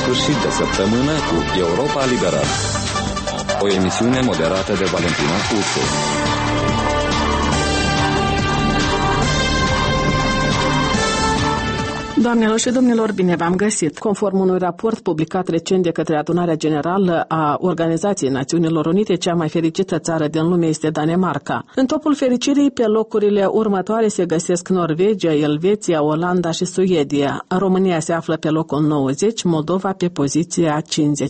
sfârșit de săptămână cu Europa Liberă. O emisiune moderată de Valentina Ursu. Doamnelor și domnilor, bine v-am găsit! Conform unui raport publicat recent de către Adunarea Generală a Organizației Națiunilor Unite, cea mai fericită țară din lume este Danemarca. În topul fericirii, pe locurile următoare se găsesc Norvegia, Elveția, Olanda și Suedia. România se află pe locul 90, Moldova pe poziția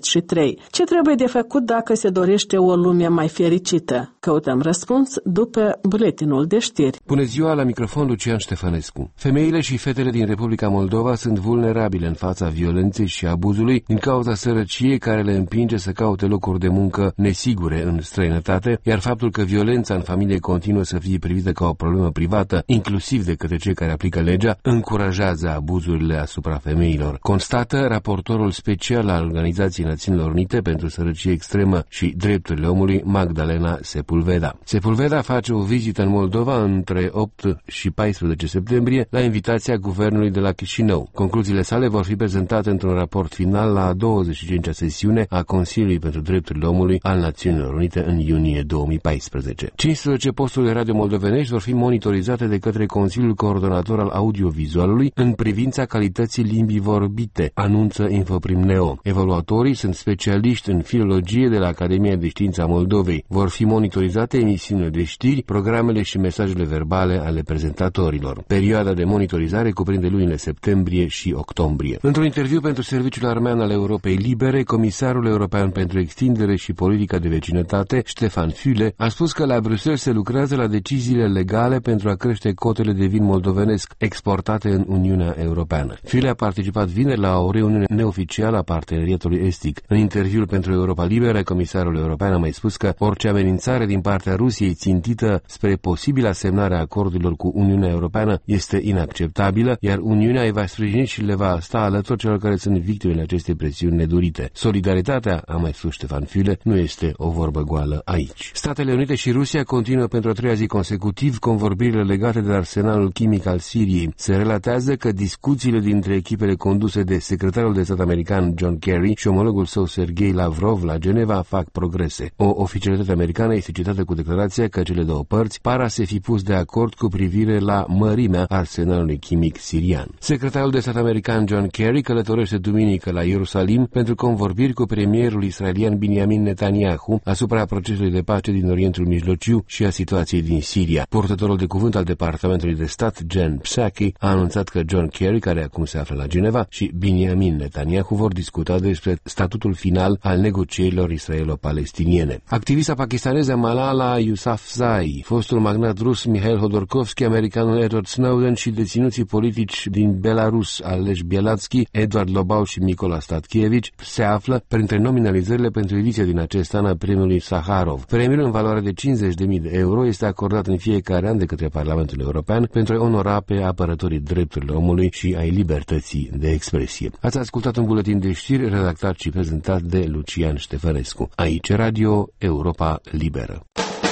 53. Ce trebuie de făcut dacă se dorește o lume mai fericită? Căutăm răspuns după buletinul de știri. Bună ziua, la microfon Lucian Ștefănescu. Femeile și fetele din Republica Moldova sunt vulnerabile în fața violenței și abuzului din cauza sărăciei care le împinge să caute locuri de muncă nesigure în străinătate, iar faptul că violența în familie continuă să fie privită ca o problemă privată, inclusiv de către cei care aplică legea, încurajează abuzurile asupra femeilor. Constată raportorul special al Organizației Națiunilor Unite pentru Sărăcie Extremă și Drepturile Omului, Magdalena Sepulveda. Sepulveda face o vizită în Moldova între 8 și 14 septembrie la invitația guvernului de la Chișinău. Concluziile sale vor fi prezentate într-un raport final la a 25-a sesiune a Consiliului pentru Drepturile Omului al Națiunilor Unite în iunie 2014. 15 posturi de radio moldovenești vor fi monitorizate de către Consiliul Coordonator al Audiovizualului în privința calității limbii vorbite, anunță Infoprim Neo. Evaluatorii sunt specialiști în filologie de la Academia de Științe a Moldovei. Vor fi monitorizate emisiunile de știri, programele și mesajele verbale ale prezentatorilor. Perioada de monitorizare cuprinde lunile septembrie și octombrie. Într-un interviu pentru Serviciul Armean al Europei Libere, comisarul european pentru extindere și politica de vecinătate, Stefan Füle, a spus că la Bruxelles se lucrează la deciziile legale pentru a crește cotele de vin moldovenesc exportate în Uniunea Europeană. Füle a participat vineri la o reuniune neoficială a Parteneriatului Estic. În interviul pentru Europa Liberă, comisarul european a mai spus că orice amenințare din partea Rusiei țintită spre posibila semnare a acordurilor cu Uniunea Europeană este inacceptabilă, iar Uniunea îi va sprijini și le va sta alături celor care sunt victimele acestei presiuni nedurite. Solidaritatea, a mai spus Stefan Füle, nu este o vorbă goală aici. Statele Unite și Rusia continuă pentru a treia zi consecutiv convorbirile legate de arsenalul chimic al Siriei. Se relatează că discuțiile dintre echipele conduse de secretarul de stat american John Kerry și omologul său Sergei Lavrov la Geneva fac progrese. O oficialitate americană este citată cu declarația că cele două părți par a se fi pus de acord cu privire la mărimea arsenalului chimic sirian. Secretarul de stat american John Kerry călătorește duminică la Ierusalim pentru convorbiri cu premierul israelian Benjamin Netanyahu asupra procesului de pace din Orientul Mijlociu și a situației din Siria. Purtătorul de cuvânt al Departamentului de Stat, Jen Psaki, a anunțat că John Kerry, care acum se află la Geneva, și Benjamin Netanyahu vor discuta despre statutul final al negocierilor israelo-palestiniene. Activista pakistaneză Malala Yousafzai, fostul magnat rus Mikhail Hodorkovski, americanul Edward Snowden și deținuții politici din Belarus, Ales Bialatski, Edward Lobau și Mykola Statkiewicz, se află printre nominalizările pentru ediția din acest an a premiului Saharov. Premiul în valoare de 50.000 de euro este acordat în fiecare an de către Parlamentul European pentru a onora pe apărătorii drepturilor omului și ai libertății de expresie. Ați ascultat un buletin de știri redactat și prezentat de Lucian Ștefănescu. Aici Radio Europa Liberă.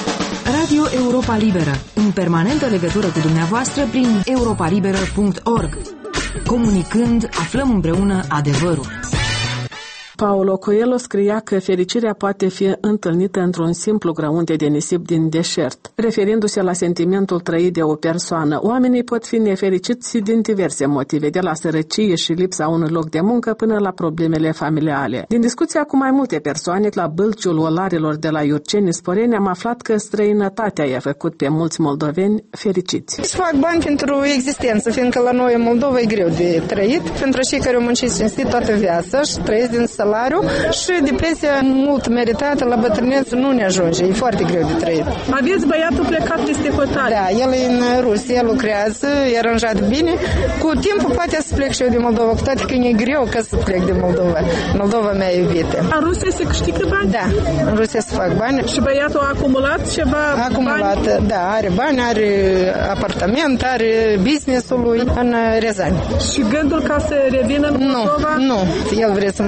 Radio Europa Liberă, în permanentă legătură cu dumneavoastră prin europalibera.org. Comunicând, aflăm împreună adevărul. Paulo Coelho scria că fericirea poate fi întâlnită într-un simplu grăunte de nisip din deșert. Referindu-se la sentimentul trăit de o persoană, oamenii pot fi nefericiți din diverse motive, de la sărăcie și lipsa unui loc de muncă până la problemele familiale. Din discuția cu mai multe persoane, la Bâlciul Olarilor de la Iurceni, Sporeni, am aflat că străinătatea i-a făcut pe mulți moldoveni fericiți. Să fac bani pentru existență, fiindcă la noi în Moldova e greu de trăit, pentru cei care au muncit cinstit toată viața și trăiesc din salariu și depresia mult meritată la bătrânețe nu ne ajunge. E foarte greu de trăit. Aveți băiatul plecat peste hotare? Da, el e în Rusia, lucrează, e aranjat bine. Cu timpul poate să plec și eu de Moldova, cu toate că e greu ca să plec de Moldova. Moldova mea iubită. În Rusia se câștigă bani? Da, în Rusia se fac bani. Și băiatul a acumulat ceva acumulat, bani? Da, are bani, are apartament, are business-ul lui în Rezani. Și gândul ca să revină în Moldova? Nu, el vrea să mai iei, dar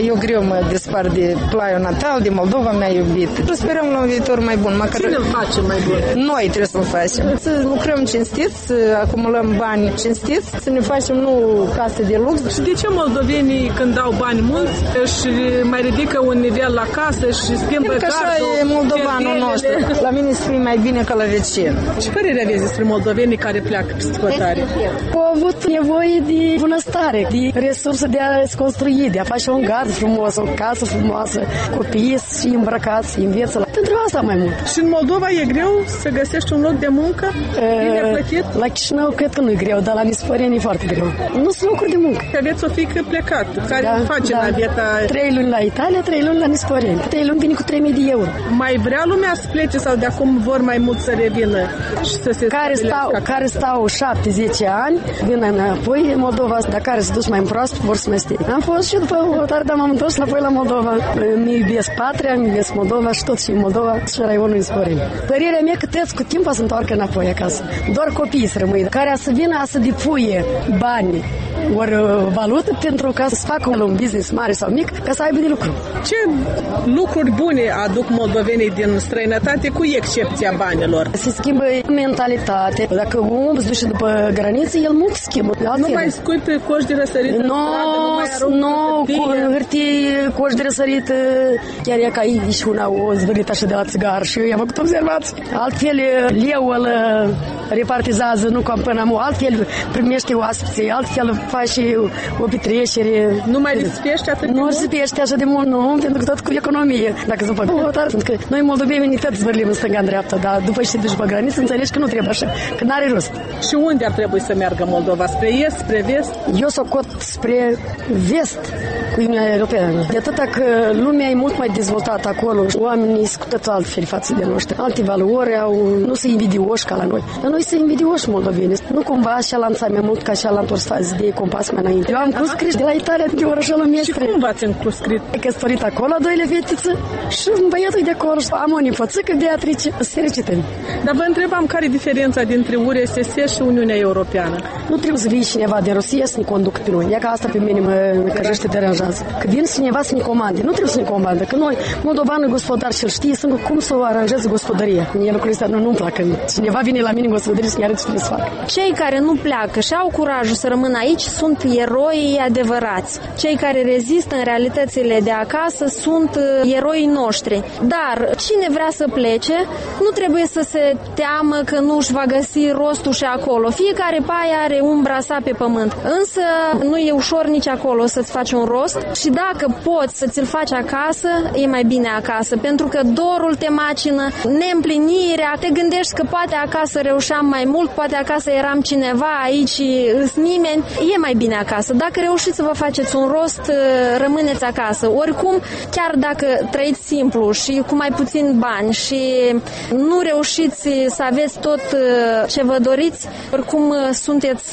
Eu greu mă despar de plaiul natal, de Moldova mea iubită. Și sperăm la un viitor mai bun. Cine îl face mai bun? Noi trebuie să-l facem. Să lucrăm cinstiți, să acumulăm bani cinstiți, să ne facem nu case de lux. Și de ce moldovenii când dau bani mulți își mai ridică un nivel la casă și schimbă cardul? Așa e moldovanul nostru. La mine să fie mai bine ca la vecin. Ce părere aveți despre moldovenii care pleacă peste hotare? Au avut nevoie de bunăstare, de resurse de a se construi, de a face un gard frumos, o casă frumoasă, copiii și îmbrăcați, înveță. Pentru asta mai mult. Și în Moldova e greu să găsești un loc de muncă? Bine plătit? La Chișinău cred că nu e greu, dar la Nisporeni e foarte greu. Nu sunt locuri de muncă. Aveți o fiică plecat, care face naveta? 3 luni la Italia, 3 luni la Nisporeni. 3 luni vine cu 3.000 de euro. Mai vrea lumea să plece sau de acum vor mai mult să revină și să se care stau 7-10 ani, vin înapoi în Moldova, dar care se duc mai în proaspăt, vor să mai stea. Am fost și după hotare, dar m-am întors înapoi la Moldova. Mi iubesc patria, mi iubesc Moldova și tot și în Moldova și raionul Nisporeni. Părerea mea că trebuie cu timpul să întoarcă înapoi acasă. Doar copiii să rămâi, care să vină să depuie bani ori valută pentru ca să facă un business mare sau mic, ca să aibă de lucru. Ce lucruri bune aduc moldovenii din străinătate, cu excepția banilor? Se schimbă mentalitatea. Dacă omul se duce după graniță, el mult schimbă. Nu mai scui pe coș de răsărit în stradă, nu, cu hârtie, coș de răsărit, chiar e ca aici una o zvârlit așa de la țigar și eu i-am făcut observații. Altfel, leu îl repartizează, nu ca până amu, altfel primește oaspeții, altfel face o petrecere. Nu mai risipește atât de mult? Nu risipește așa de mult, nu, pentru că tot cu economie. Dacă se fac pentru că noi moldoveni tot zvârlim în stânga în dreapta, dar după ce te duci pe graniță, înțelegi că nu trebuie așa, că n-are rost. Și unde ar trebui să meargă Moldova? Spre est, spre vest? Eu socot spre vest cu Uniunea Europeană. De atâta că lumea e mult mai dezvoltată acolo, oamenii sunt cu totul altfel față de noștri. Alte valori nu sunt invidioși ca la noi. Dar noi sunt invidioși moldoveni. Nu cumva așa lanța mai mult ca așa la întors fazi de compas mai înainte. Eu am conscris de la Italia, de orășelul Mestre. Și cum v-ați încuscrit? E căsătorit acolo, 2 fetițe și un băiatul de acolo. Am o nepoțică, Beatrice, fericită. Dar vă întrebam care e diferența dintre URSS și Uniunea Europeană? Nu trebuie să vii cineva de Rusia să ne conducă pe noi. E că asta pe mine mă căjește, deranjează. Că vine cineva să ne comande. Nu trebuie să ne comandă. Că noi, moldovanul gospodar și-l știe, sunt cum să o aranjeze gospodăria. Mie lucrurile astea nu-mi plac. Cineva vine la mine în gospodărie să-mi arăt ce trebuie să fac. Cei care nu pleacă și au curajul să rămână aici sunt eroi adevărați. Cei care rezistă în realitățile de acasă sunt eroii noștri. Dar cine vrea să plece, nu trebuie să se teamă că nu își va găsi rostul și acolo. Fiecare paie are umbra sa pe pământ. Însă nu e ușor nici acolo să-ți faci un rost și dacă poți să ți-l faci acasă, e mai bine acasă, pentru că dorul te macină, neîmplinirea, te gândești că poate acasă reușeam mai mult, poate acasă eram cineva, aici îs nimeni, e mai bine acasă. Dacă reușiți să vă faceți un rost, rămâneți acasă. Oricum, chiar dacă trăiți simplu și cu mai puțin bani și nu reușiți să aveți tot ce vă doriți, oricum sunteți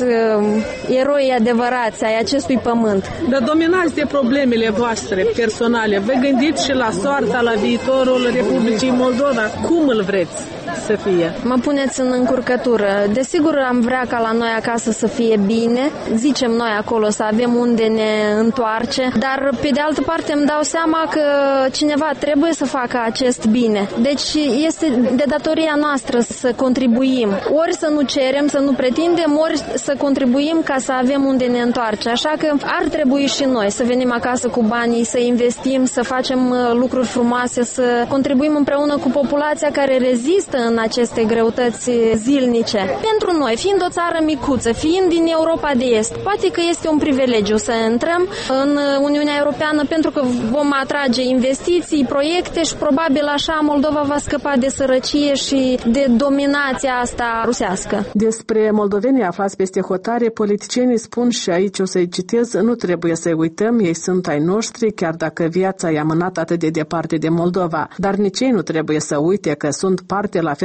eroi adevărați ai acestui pământ. Dar dominați de problemele voastre personale. Vă gândiți și la soarta, la viitorul Republicii Moldova. Cum îl vreți să fie? Mă puneți în încurcătură. Desigur am vrea ca la noi acasă să fie bine. Zicem noi acolo să avem unde ne întoarce, dar pe de altă parte îmi dau seama că cineva trebuie să facă acest bine. Deci este de datoria noastră să contribuim. Ori să nu cerem, să nu pretindem, ori să contribuim ca să avem unde ne întoarce. Așa că ar trebui și noi să venim acasă cu banii, să investim, să facem lucruri frumoase, să contribuim împreună cu populația care rezistă în aceste greutăți zilnice. Pentru noi, fiind o țară micuță, fiind din Europa de Est, poate că este un privilegiu să intrăm în Uniunea Europeană pentru că vom atrage investiții, proiecte și probabil așa Moldova va scăpa de sărăcie și de dominația asta rusească. Despre moldovenii aflați peste hotare, politicienii spun și aici o să-i citez, nu trebuie să-i uităm, ei sunt ai noștri, chiar dacă viața i-a mânat atât de departe de Moldova. Dar nici ei nu trebuie să uite că sunt parte la fel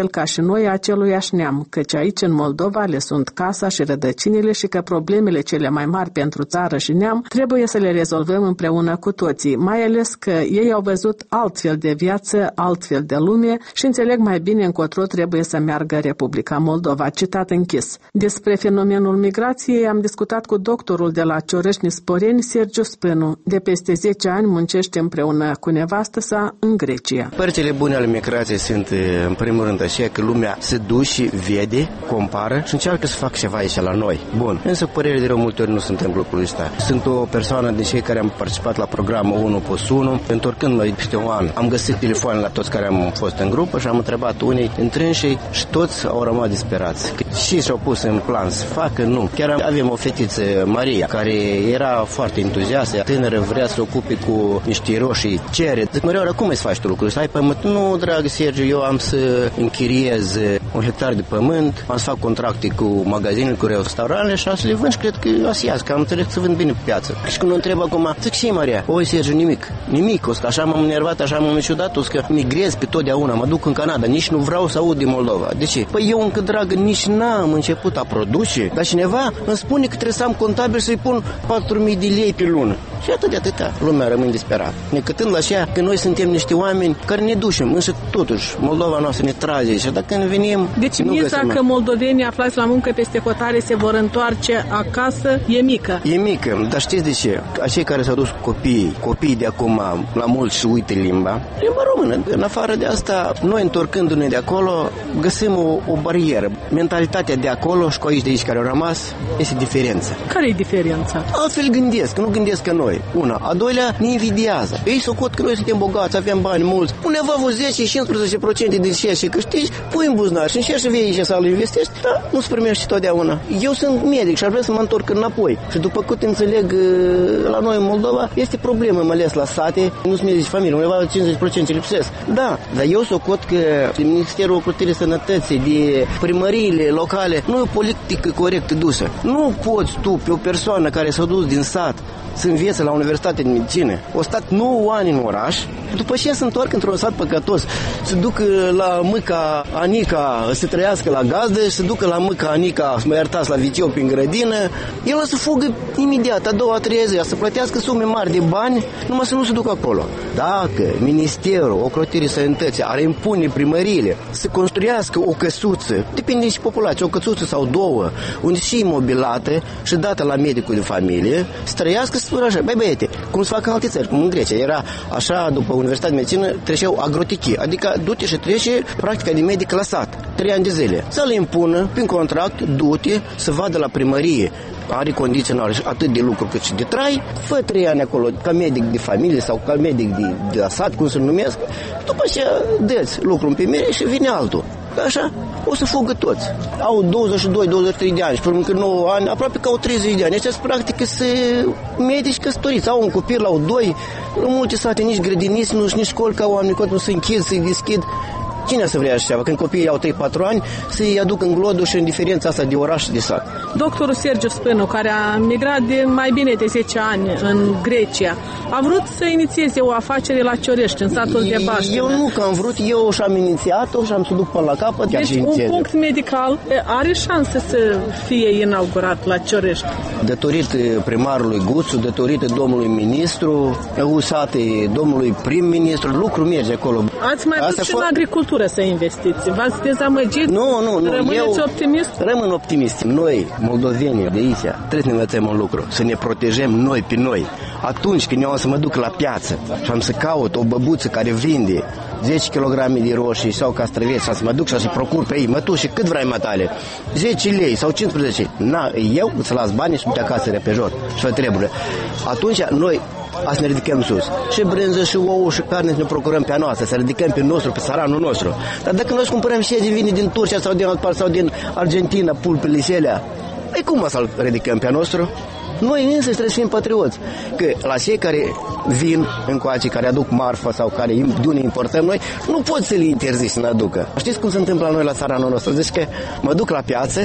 fel ca și noi aceluiași neam, căci aici în Moldova le sunt casa și rădăcinile și că problemele cele mai mari pentru țară și neam trebuie să le rezolvăm împreună cu toții, mai ales că ei au văzut altfel de viață, altfel de lume și înțeleg mai bine încotro trebuie să meargă Republica Moldova. Citat închis. Despre fenomenul migrației am discutat cu doctorul de la Ciorești Nisporeni, Sergiu Spânu. De peste 10 ani muncește împreună cu nevastă sa în Grecia. Părțile bune ale migrației sunt, în primul rând, așa că lumea se duce, vede, compară și încearcă să facă ceva aici la noi. Bun. Însă, cu părere de rău, multe ori nu suntem lucrurile astea. Sunt o persoană din cei care am participat la programul 1+1. Întorcând noi peste un an, am găsit telefoane la toți care am fost în grupă și am întrebat unii dintre ei și toți au rămas disperați. Și și-au pus în plan să facă, nu. Chiar avem o fetiță, Maria, care era foarte entuziastă, tânără, vrea să se ocupe cu niște roșii, cere. Zic, Măreora, cum îi faci tu lucrul ăsta? Ai pământ? Nu, dragă Sergiu, eu am să închiriez 1 hectar de pământ, am să fac contracte cu magazinele, cu restaurantele și am să le vând și cred că o să iasă, că am înțeles să vând bine pe piață. Și când o întreb acum, zic, și Maria? Oi, Sergiu, nimic, o să, așa m-am enervat, așa m-am ciudat, o să că migrez pe totdeauna, mă duc în Canada, nici nu vreau să aud din Moldova. De ce? Păi eu încă, dragă, nici n-am început a produce, dar cineva îmi spune că trebuie să am contabil să-i pun 4.000 de lei pe lună. Și atâta. Lumea rămâne disperată. Necătând la așa că noi suntem niște oameni care ne ducem, însă totuși Moldova noastră ne trage și dacă ne venim, deci miza că moldovenii aflați la muncă peste hotare se vor întoarce acasă e mică. E mică, dar știți de ce? Acei care s-au dus cu copiii de acum, la mulți și uită limba română. În afară de asta, noi întorcându-ne de acolo, găsim o barieră. Mentalitatea de acolo și cu aici de aici care au rămas, este diferența. Care e diferența? Altfel gândesc, nu gândesc ca noi. Una. A doilea, ne invidiază. Ei socot că noi suntem bogați, avem bani mulți. Undeva vă 10-15% din ceea ce câștigi, pui în buzunar și încerci să vei aici să-l investești, dar nu se primește totdeauna. Eu sunt medic și ar vrea să mă întorc înapoi. Și după cât înțeleg, la noi în Moldova este problemă, mai ales la sate, nu sunt medici familie, undeva 50% lipsesc. Da, dar eu socot că Ministerul Ocrotirii Sănătății, de primăriile locale, nu e o politică corectă dusă. Nu poți tu, pe o persoană care s-a dus din sat, să învețe la Universitatea de Medicină. O stat 9 ani în oraș, după ce se întoarcă într-un sat păcătos, se ducă la mâca Anica să trăiască la gazdă și se ducă la mâca Anica, să mă iertați, la viceu prin grădină, el o să fugă imediat, a 2-3 zi, să plătească sume mari de bani, numai să nu se ducă acolo. Dacă Ministerul Ocrotirii Sănătății ar impune primăriile să construiască o căsuță, depinde și populația, o căsuță sau două, unde și imobilată și dată la medicul de familie, să trăiască așa, băiete, cum se fac în alte țări, cum în Grecia. Era așa, după Universitatea de Medicină, treceau agrotichii, adică du-te și trece practica de medic la sat, 3 ani de zile. Să le impună, prin contract, du-te, să vadă la primărie, are condiții atât de lucru cât și de trai, fă 3 ani acolo ca medic de familie sau ca medic de la sat, cum se numesc, după ce dă-ți lucru în primire și vine altul. Așa, o să fugă toți. Au 22-23 de ani și până în 9 ani, aproape că au 30 de ani. Aceștia practic se medici căsătoriți. Au un copil, au 2. În multe sate nici grădiniți, nici școli ca oameni, nu se închid, se deschid. Cine să vrea așa? Când copiii au 3-4 ani, să-i aduc în glodul și în diferența asta de oraș și de sat. Doctorul Sergiu Spânu, care a migrat de mai bine de 10 ani în Grecia, a vrut să inițieze o afacere la Ciorești, în satul de Baștină. Eu nu, că am vrut, eu și-am inițiat-o și am să duc până la capăt. Deci un punct medical are șanse să fie inaugurat la Ciorești. Datorită primarului Guțu, datorită domnului ministru, usate domnului prim-ministru, lucru merge acolo. Ați mai vrut și în agricultură să investiți. V-ați dezamăgit? Nu. Rămâneți optimist? Rămân optimist. Noi, moldovenii de aici, trebuie să ne învățăm un lucru. Să ne protejăm noi pe noi. Atunci când eu am să mă duc la piață și am să caut o băbuță care vinde 10 kg de roșii sau castraveți și am să mă duc și am să procur pe ei, mă tu și cât vrei matale? 10 lei sau 15. Eu îți las banii și du-te acasă repejor și fă treburile. Atunci noi să ne ridicăm sus. Și brânză, și ouă, și carne să ne procurăm pe a noastră, să ridicăm pe nostru, pe saranul nostru. Dar dacă noi cumpărăm și de vine din Turcia sau din alt part sau din Argentina, pulpele și alea, cum să-l ridicăm pe a nostru? Noi însă trebuie să fim patrioți. Că la cei care vin încoace, care aduc marfă sau care de unde importăm noi, nu pot să le interzici să ne aducă. Știți cum se întâmplă la noi la țara noastră? Zici că mă duc la piață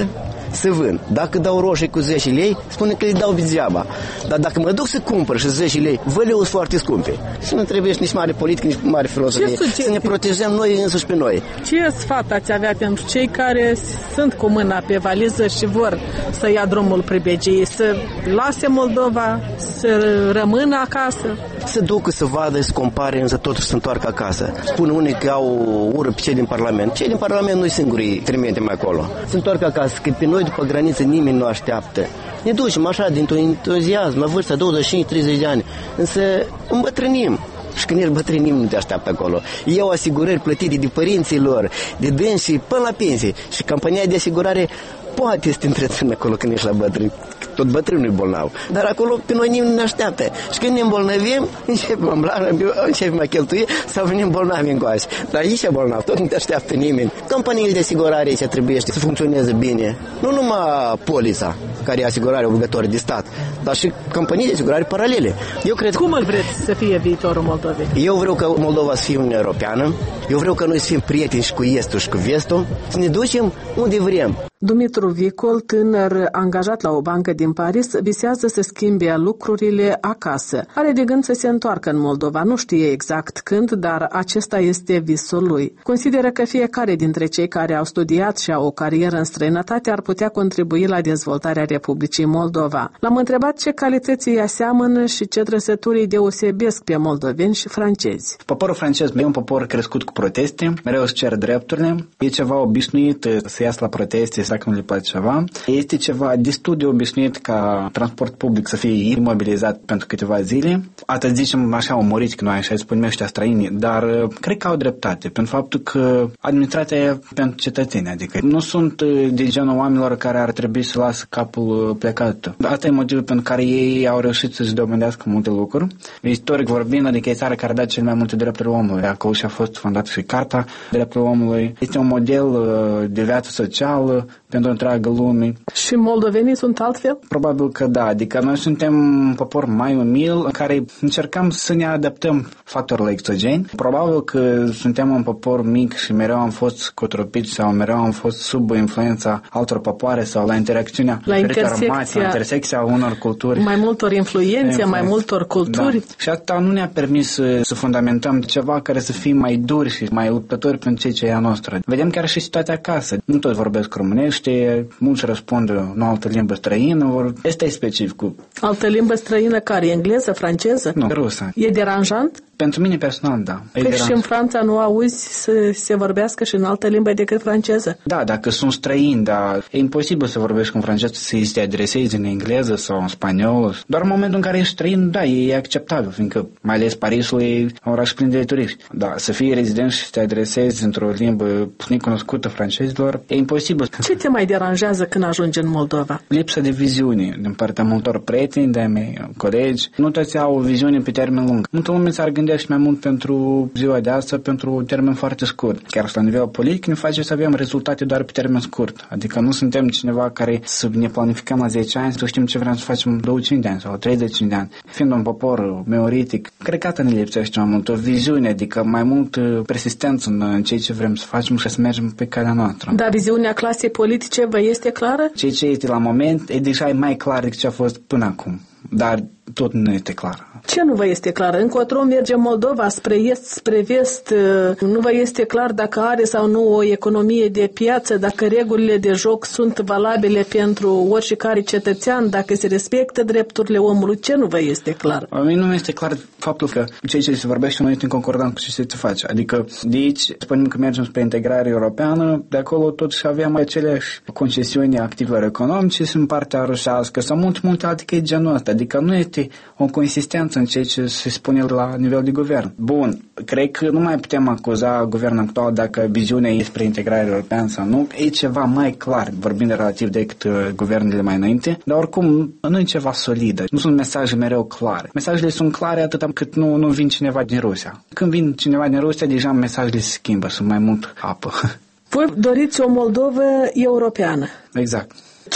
să vând. Dacă dau roșii cu 10 lei, spune că le dau degeaba. Dar dacă mă duc să cumpăr și 10 lei, văleu sunt foarte scumpe. Și nu trebuie nici mare politică, nici mare filozofie. Să ne protejăm noi însuși pe noi. Ce sfat ați avea pentru cei care sunt cu mâna pe valiză și vor să ia drumul pribegiei, să lase Moldova, să rămână acasă? Să ducă, să vadă, să compare, însă totuși să întoarcă acasă. Spun unii că au ură pe cei din Parlament. Cei din Parlament nu-i singurii trimitem acolo. Să întoarcă acasă, că pe noi după graniță nimeni nu așteaptă. Ne ducem așa dintr-un entuziasm la vârsta 25-30 de ani, însă îmbătrânim. Și când ești bătrân, nimeni nu te așteaptă acolo. Iau asigurări plătite de părinții lor, de dânsii, până la pensie. Și compania de asigurare poate să te întrețină acolo când ești la bătrân. Tot bătrânul e bolnav. Dar acolo pe noi nimeni nu ne așteaptă. Și când ne îmbolnăvim, începem a cheltui sau venim bolnavi încoace. Dar aici e bolnav, tot nu te așteaptă nimeni. Companiile de asigurare aici trebuie să funcționeze bine. Nu numai polița, care e asigurare obligatorie de stat, dar și companii de asigurare paralele. Eu cred. Cum îl vreți să fie viitorul Moldovei? Eu vreau ca Moldova să fie Uniunea Europeană. Eu vreau ca noi să fim prieteni și cu Estul și cu Vestul, să ne ducem unde vrem. Dumitru Vicol, tânăr angajat la o bancă din Paris, visează să schimbe lucrurile acasă. Are de gând să se întoarcă în Moldova, nu știe exact când, dar acesta este visul lui. Consideră că fiecare dintre cei care au studiat și au o carieră în străinătate ar putea contribui la dezvoltarea Republicii Moldova. L-am întrebat ce calități îi aseamănă și ce trăsături îi deosebesc pe moldoveni și francezi. Poporul francez e un popor crescut cu proteste, mereu își cer drepturile, e ceva obișnuit să iasă la proteste dacă nu le place ceva. Este ceva destul de obișnuit ca transport public să fie imobilizat pentru câteva zile. Atât zicem așa umoriți că noi așa spunem ăștia străini, dar cred că au dreptate pentru faptul că administrația e pentru cetățeni, adică nu sunt de genul oamenilor care ar trebui să lasă capul plecat. Asta e motivul pentru care ei au reușit să-și dovedească multe lucruri. Istoric vorbind, adică e țara care a dat cel mai multe drepturi omului. Acolo și-a fost fondată și Carta Drepturilor Omului. Este un model de viață socială pentru întreaga lume. Și moldovenii sunt altfel? Probabil că da, adică noi suntem un popor mai umil în care încercăm să ne adaptăm factorilor exogeni. Probabil că suntem un popor mic și mereu am fost cotropiți sau mereu am fost sub influența altor popoare sau la interacțiunea la intersecția unor culturi. Mai multor influențe, mai multor culturi. Da. Și asta nu ne-a permis să fundamentăm ceva care să fie mai dur și mai luptători pentru ce e a noastră. Vedem chiar și situația acasă. Nu toți vorbesc românești, mulți răspund în altă limbă străină, este specificul. Altă limbă străină care? Engleză, franceză? Nu, rusă. E deranjant? Pentru mine personal, da. Păi și în Franța nu auzi să se vorbească și în altă limbă decât franceză? Da, dacă sunt străini, dar e imposibil să vorbești cu franceză, să te adresezi în engleză sau în spaniolă. Doar în momentul în care ești străin, da, e acceptabil, fiindcă mai ales Parisul e un oraș plin de turiști. Da, să fii rezident și să te adresezi într-o limbă necunoscută francezilor, e imposibil. Ce te mai deranjează când ajungi în Moldova? Lipsa de viziune din partea multor prieteni de-ai mei, colegi. Nu toți au o viziune pe termen lung. Multă lume s-ar gândi și mai mult pentru ziua de astăzi, pentru termen foarte scurt. Chiar și la nivel politic ne face să avem rezultate doar pe termen scurt. Adică nu suntem cineva care să ne planificăm la 10 ani, să știm ce vrem să facem 25 de ani sau 30 de ani. Fiind un popor meoritic, cred că ne lipsește mai mult o viziune, adică mai mult persistență în ceea ce vrem să facem și să mergem pe calea noastră. Dar viziunea clasei politice vă este clară? Ceea ce este la moment e deja mai clar decât ce a fost până acum. Dar tot nu este clar. Ce nu vă este clar? Încotro merge Moldova, spre est, spre vest. Nu vă este clar dacă are sau nu o economie de piață, dacă regulile de joc sunt valabile pentru oricare cetățean, dacă se respectă drepturile omului. Ce nu vă este clar? A mine nu este clar faptul că ceea ce se vorbește noi este în concordant cu ce se face. Adică de aici spunem că mergem spre integrare europeană, de acolo totuși avem aceleași concesiuni activelor economice în partea rusească sau multe alte chestii genul ăsta. Adică nu este o consistență în ceea ce se spune la nivel de guvern. Bun, cred că nu mai putem acuza guvernul actual dacă viziunea e spre integrare europeană sau nu. E ceva mai clar, vorbind relativ decât guvernele mai înainte, dar oricum nu e ceva solid. Nu sunt mesaje mereu clare. Mesajele sunt clare atât cât nu vine cineva din Rusia. Când vine cineva din Rusia, deja mesajele se schimbă, sunt mai mult apă. Voi doriți o Moldovă europeană. Exact.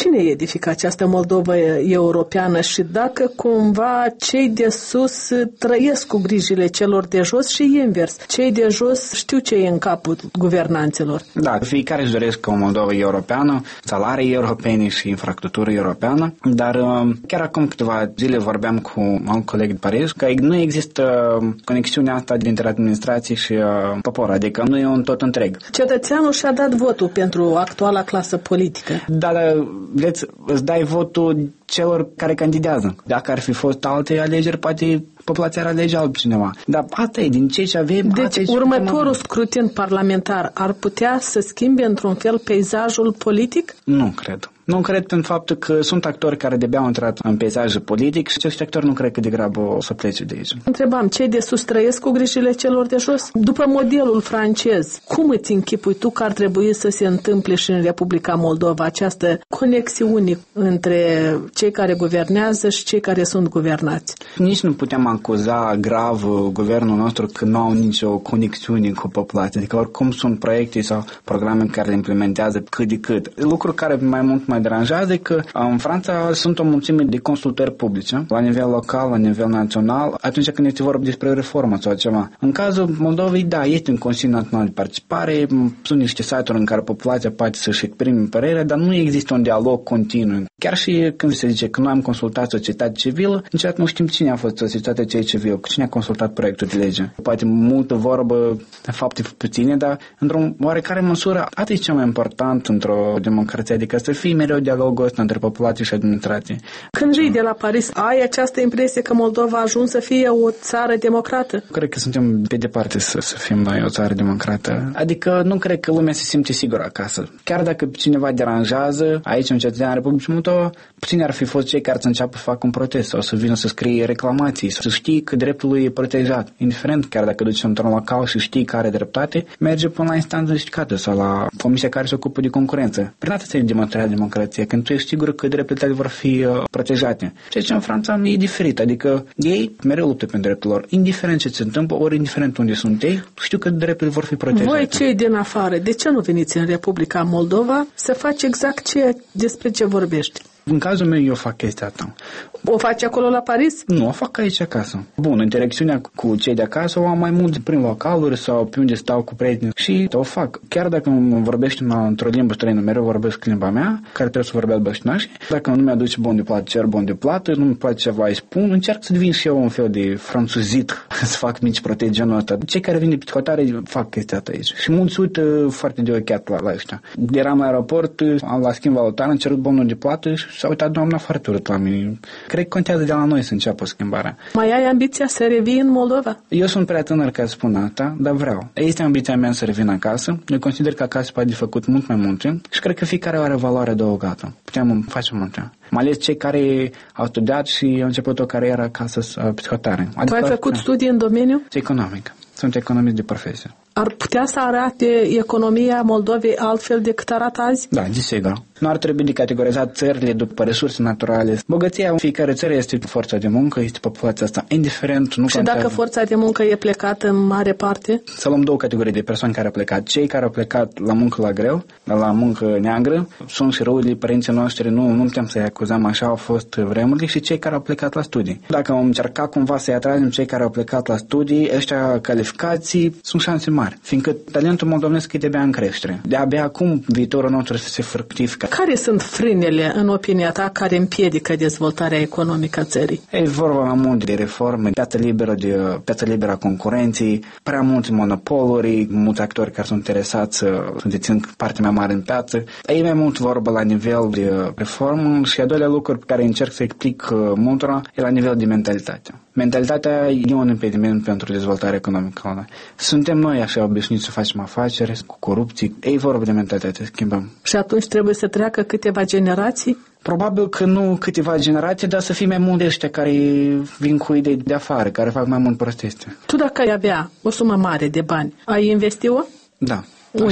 Cine edifică această Moldovă europeană și dacă cumva cei de sus trăiesc cu grijile celor de jos și invers? Cei de jos știu ce e în capul guvernanților. Da, fiecare își doresc o Moldovă europeană, salarii europene și infrastructură europeană, dar chiar acum câteva zile vorbeam cu un alt coleg de Paris că nu există conexiunea asta dintre administrație și popor, adică nu e un tot întreg. Cetățeanul și-a dat votul pentru actuala clasă politică. Da, dar îți dai votul celor care candidează. Dacă ar fi fost alte alegeri, poate populația ar alege altcineva. Dar asta e, din ce avem... Deci următorul scrutin parlamentar ar putea să schimbe într-un fel peisajul politic? Nu cred. Nu cred în faptul că sunt actori care de-abia au intrat în peisajul politic și acești actori nu cred că degrabă o să plece de aici. Întrebam, cei de sus trăiesc cu grijile celor de jos? După modelul francez, cum îți închipui tu că ar trebui să se întâmple și în Republica Moldova această conexiune între cei care guvernează și cei care sunt guvernați? Nici nu putem acuza grav guvernul nostru că nu au nicio conexiune cu populația. Adică oricum sunt proiecte sau programe care le implementează cât de cât. Lucru care mai mult mai deranjează e că în Franța sunt o mulțime de consultări publice, la nivel local, la nivel național, atunci când este vorba despre reformă sau ceva. În cazul Moldovei, da, este un Consiliu Național de Participare, sunt niște site-uri în care populația poate să-și exprime părerea, dar nu există un dialog continuu. Chiar și când se zice că noi am consultat societatea civilă, niciodată nu știm cine a fost societatea civilă, cine a consultat proiectul de lege. Poate multă vorbă, de fapte puține, dar într-o oarecare măsură, atât e cel mai important într-o democrație, adică să fie mereu dialogul ăsta între populație și administrație. Când vii de la Paris, ai această impresie că Moldova a ajuns să fie o țară democrată? Cred că suntem pe departe să fim noi o țară democrată. Adică nu cred că lumea se simte sigură acasă. Chiar dacă cineva deranjează, aici în cetățean Republicii Moldova, puțini ar fi fost cei care să înceapă să facă un protest sau să vină să scrie reclamații, să știi că dreptul lui e protejat. Indiferent, chiar dacă duci într-un local și știi că are dreptate, merge până la instanță judecată sau la comisia care se ocupă de concurență. Prin asta se demonstrează democrația, când tu ești sigur că drepturile tale vor fi protejate. Ceea ce în Franța e diferit, adică ei mereu luptă pentru dreptul lor. Indiferent ce se întâmplă, ori indiferent unde sunt ei, știu că drepturile vor fi protejate. Voi cei din afară, de ce nu veniți în Republica Moldova să faci exact despre ce vorbești? În cazul meu, eu fac chestia asta. O faci acolo la Paris? Nu, o fac aici acasă. Bun, interacțiunea cu cei de acasă o am mai mult prin localuri sau pe unde stau cu prieteni și o fac. Chiar dacă vorbești într-o limbă străină, mereu vorbesc limba mea, care trebuie să vorbească băștinași. Dacă nu mi-aduce bon de plată, cer bon de plată, nu-mi place ceva, îi spun, încerc să devin și eu un fel de franțuzit, să fac mici protezi genul ăsta. Cei care vin de psihotare fac chestia asta aici. Și mulți uită foarte de ochiat la ăștia. Eram la aeroport, am la schimb valutar, am cerut bonul de plată și s-a uitat doamna foarte urât la mine. Cred că contează de la noi să înceapă schimbarea. Mai ai ambiția să revii în Moldova? Eu sunt prea tânăr ca să spun asta, dar vreau. Este ambiția mea să revin acasă. Eu consider că acasă poate de făcut mult mai multe și cred că fiecare are valoare adăugată. Putem face multe. Mai ales cei care au studiat și au început o carieră acasă psihotare. Tu ai făcut studii în domeniu? Economic. Sunt economist de profesie. Ar putea să arate economia Moldovei altfel decât arată azi? Da, desigur. Nu ar trebui de categorizat țările după resurse naturale. Bogăția în fiecare țară este forța de muncă, este populația asta, indiferent. Nu și contează. Dacă forța de muncă e plecată în mare parte? Să luăm două categorii de persoane care au plecat. Cei care au plecat la muncă la greu, la muncă neagră, sunt și răurile părinții noștri, nu putem să-i acuzăm, așa au fost vremurile, și cei care au plecat la studii. Dacă am încercat cumva să-i atragem cei care au plecat la studii, ăștia calificații, sunt șanse mari, fiindcă talentul moldovenesc e de-abia în creștere. De-abia acum viitorul nostru să se fructifică. Care sunt frânele, în opinia ta, care împiedică dezvoltarea economică a țării? E vorba mai mult de reforme, piața liberă a concurenței, prea multe monopoluri, mulți actori care sunt interesați să dețin parte mai mare în piață. E mai mult vorba la nivel de reformă și a doilea lucru pe care încerc să explic multora e la nivel de mentalitate. Mentalitatea e un impediment pentru dezvoltarea economică. Suntem noi așa obișnuiți să facem afaceri cu corupții. E vorba de mentalitate, schimbăm. Și atunci trebuie să treacă câteva generații? Probabil că nu câteva generații, dar să fie mai mulți ăștia care vin cu idei de afară, care fac mai mult prosteste. Tu dacă ai avea o sumă mare de bani, ai investi-o? Da.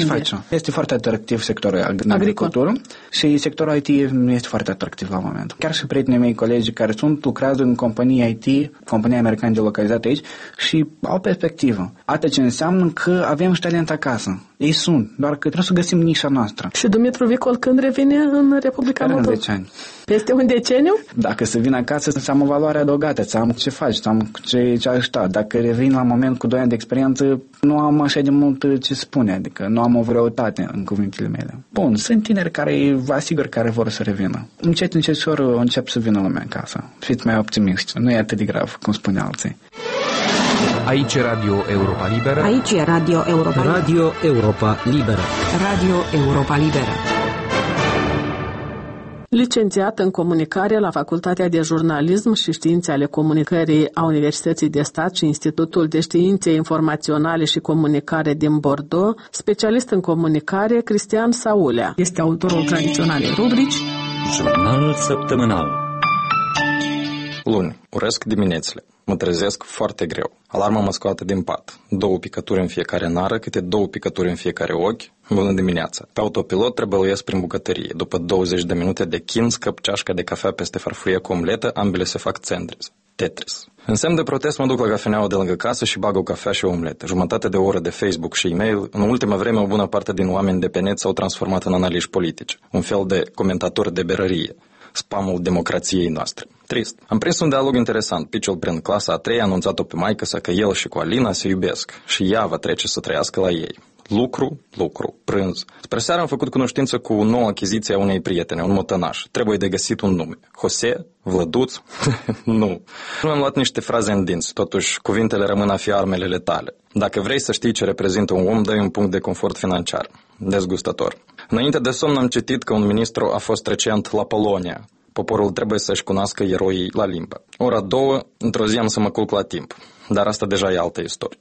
Este foarte atractiv sectorul agricultură și sectorul IT nu este foarte atractiv la moment. Chiar și prietenii mei, colegi care lucrează în companii IT, companii americane delocalizate aici și au perspectivă. Asta ce înseamnă că avem și talent acasă. Ei sunt, doar că trebuie să găsim nișa noastră. Și Dumitru Vicol când revine în Republica Moldova? 10 ani. Peste un deceniu? Dacă să vin acasă, să am o valoare adăugată, să am ce faci, să am ce aștepta. Dacă revin la moment cu 2 ani de experiență, nu am așa de mult ce spune, adică nu am o greutate în cuvintele mele. Bun, sunt tineri care, vă asigur, care vor să revină. Încet, încep să vină lumea acasă. Fiți mai optimiști, nu e atât de grav, cum spune alții. Aici e Radio Europa Liberă. Aici e Radio Europa Liberă. Radio Europa Liberă. Radio Europa Liberă. Licențiat în comunicare la Facultatea de Jurnalism și Științe ale Comunicării a Universității de Stat și Institutul de Științe Informaționale și Comunicare din Bordeaux, specialist în comunicare, Cristian Saulea. Este autorul tradiționalei rubrici Jurnal săptămânal. Luni, urăsc diminețile. Mă trezesc foarte greu. Alarma mă scoate din pat. 2 picături în fiecare nară, câte 2 picături în fiecare ochi. Bună dimineața. Pe autopilot trebăluiesc prin bucătărie. După 20 de minute de chin, scăp ceașca de cafea peste farfurie cu omletă, ambele se fac Tetris. În semn de protest mă duc la cafeneaua de lângă casă și bag o cafea și o omletă. Jumătate de oră de Facebook și e-mail. În ultima vreme o bună parte din oameni de pe net s-au transformat în analiști politici. Un fel de comentatori de berărie. Spamul democrației noastre. Trist. Am prins un dialog interesant. Piciul prin clasa a 3 a anunțat-o pe maică-sa că el și cu Alina se iubesc și ea va trece să trăiască la ei. Lucru, prânz. Spre seară am făcut cunoștință cu o nouă achiziție a unei prietene, un motănaș. Trebuie de găsit un nume. Jose? Vlăduț? Nu. Nu am luat niște fraze în dinți, totuși cuvintele rămân a fi armele tale. Dacă vrei să știi ce reprezintă un om, dă-i un punct de confort financiar. Dezgustător. Înainte de somn am citit că un ministru a fost recent la Polonia. Poporul trebuie să-și cunoască eroii la limbă. Ora 2, într-o zi am să mă culc la timp. Dar asta deja e altă istorie.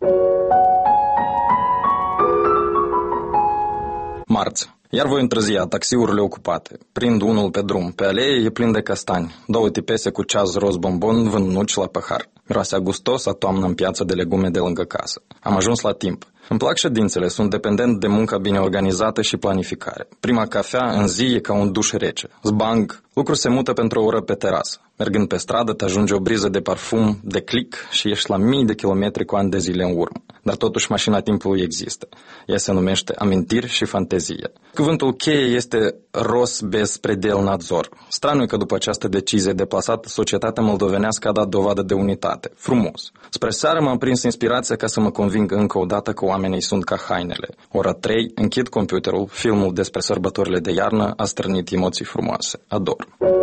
Marți. Iar voi întârzia, taxiurile ocupate. Prind unul pe drum. Pe alee e plin de castani. 2 tipese cu ceas roz bombon vând nuci la pahar. Miroasea gustos a toamnă în piața de legume de lângă casă. Am ajuns la timp. Îmi plac ședințele, sunt dependent de muncă bine organizată și planificare. Prima cafea în zi e ca un duș rece. Zbang, lucrul se mută pentru o oră pe terasă. Mergând pe stradă, te ajunge o briză de parfum, de click și ești la mii de kilometri cu ani de zile în urmă. Dar totuși mașina timpului există. Ea se numește amintiri și fantezie. Cuvântul cheie este ros bez predel nadzor. Straniu că după această decizie deplasată, societatea moldovenească a dat dovadă de unitate. Frumos. Spre seară m-am prins inspirația ca să mă conving încă o dată că oamenii sunt ca hainele. Ora 3, închid computerul, filmul despre sărbătorile de iarnă a strânit emoții frumoase. Ador.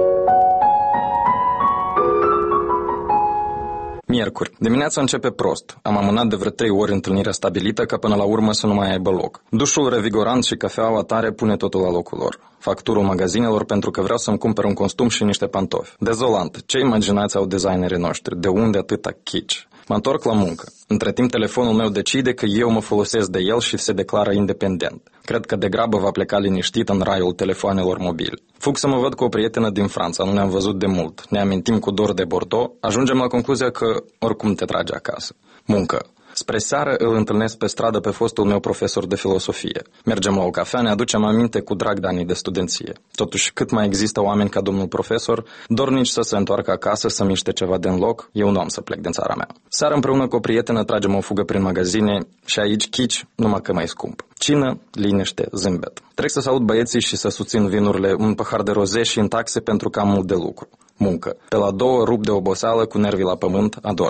Miercuri. Dimineața începe prost. Am amânat de vreo 3 ori întâlnirea stabilită ca până la urmă să nu mai aibă loc. Dușul revigorant și cafeaua tare pune totul la locul lor. Fac turul magazinelor pentru că vreau să-mi cumpăr un costum și niște pantofi. Dezolant. Ce imaginație au designerii noștri? De unde atâta kitsch? Mă întorc la muncă. Între timp, telefonul meu decide că eu mă folosesc de el și se declară independent. Cred că degrabă va pleca liniștit în raiul telefoanelor mobile. Fug să mă văd cu o prietenă din Franța, nu ne-am văzut de mult. Ne amintim cu dor de Bordeaux, ajungem la concluzia că oricum te trage acasă. Muncă. Spre seară îl întâlnesc pe stradă pe fostul meu profesor de filosofie. Mergem la o cafea, ne aducem aminte cu drag de anii de studenție. Totuși, cât mai există oameni ca domnul profesor, dornici să se întoarcă acasă, să miște ceva din loc, eu nu am să plec din țara mea. Seară împreună cu o prietenă tragem o fugă prin magazine și aici chici, numai că mai scump. Cină, liniște, zâmbet. Trec să salut băieții și să susțin vinurile, un pahar de roze și în taxe pentru că am mult de lucru. Muncă. Pe la 2 rup de oboseală cu nervii la pământ, ador.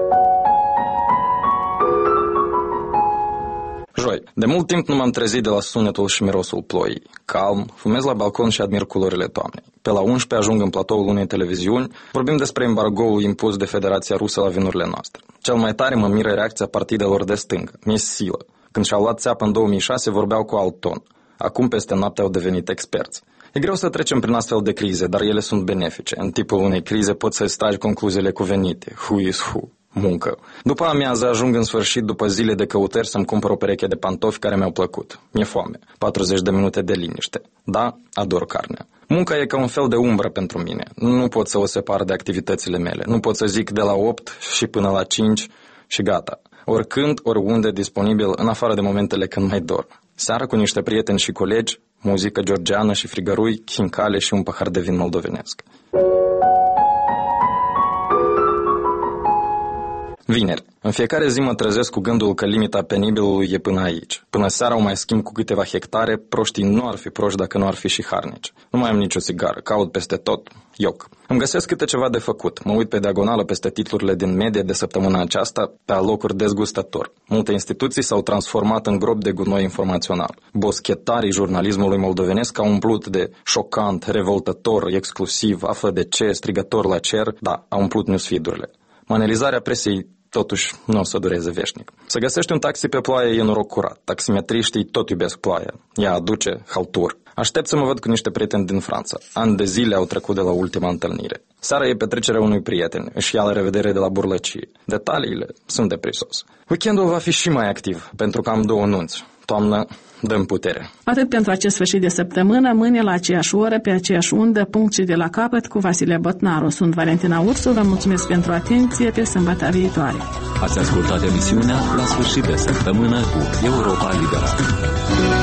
Joi. De mult timp nu m-am trezit de la sunetul și mirosul ploii. Calm, fumez la balcon și admir culorile toamnei. Pe la 11 ajung în platoul unei televiziuni, vorbim despre embargoul impus de Federația Rusă la vinurile noastre. Cel mai tare mă miră reacția partidelor de stângă. Mi-e silă. Când și-au luat țeapă în 2006, vorbeau cu alt ton. Acum, peste noapte, au devenit experți. E greu să trecem prin astfel de crize, dar ele sunt benefice. În tipul unei crize poți să-ți tragi concluziile cuvenite. Who is who? Muncă. După amiază ajung în sfârșit, după zile de căutări, să-mi cumpăr o pereche de pantofi care mi-au plăcut. Mi-e foame. 40 de minute de liniște. Da, ador carnea. Munca e ca un fel de umbră pentru mine. Nu pot să o separ de activitățile mele. Nu pot să zic de la 8 și până la 5 și gata. Oricând, oriunde disponibil, în afară de momentele când mai dorm. Seara cu niște prieteni și colegi, muzică georgiană și frigărui, chincale și un pahar de vin moldovenesc. Vineri. În fiecare zi mă trezesc cu gândul că limita penibilului e până aici. Până seara o mai schimb cu câteva hectare, proștii nu ar fi proști dacă nu ar fi și harnici. Nu mai am nicio țigară, caut peste tot, ioc. Îmi găsesc câte ceva de făcut. Mă uit pe diagonală peste titlurile din medie de săptămâna aceasta, pe alocuri dezgustător. Multe instituții s-au transformat în grob de gunoi informațional. Boschetarii jurnalismului moldovenesc au umplut de șocant, revoltător, exclusiv, află de ce, strigător la cer, da, au umplut newsfeed-urile. Manelizarea presei totuși nu o să dureze veșnic. Să găsești un taxi pe ploaie e noroc curat. Taximetriștii tot iubesc ploaia. Ea aduce haltur. Aștept să mă văd cu niște prieteni din Franța. Ani de zile au trecut de la ultima întâlnire. Seara e petrecerea unui prieten. Își ia la revedere de la burlăcie. Detaliile sunt de prisos. Weekendul va fi și mai activ, pentru că am 2 nunți. Toamnă, dăm putere. Atât pentru acest sfârșit de săptămână, mâine la aceeași oră, pe aceeași undă, punct și de la capăt, cu Vasile Botnaru. Sunt Valentina Ursu, vă mulțumesc pentru atenție, pe sâmbătă viitoare. Ați ascultat emisiunea La sfârșit de săptămână cu Europa Liberă.